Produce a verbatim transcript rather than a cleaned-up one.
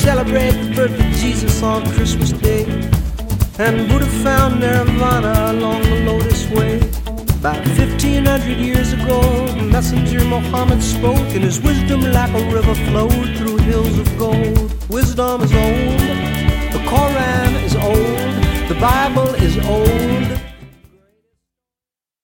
celebrate the birth of Jesus on Christmas Day. And Buddha found nirvana along the Lotus Way. About fifteen hundred years ago, the messenger Muhammad spoke, and his wisdom like a river flowed through hills of gold. Wisdom is old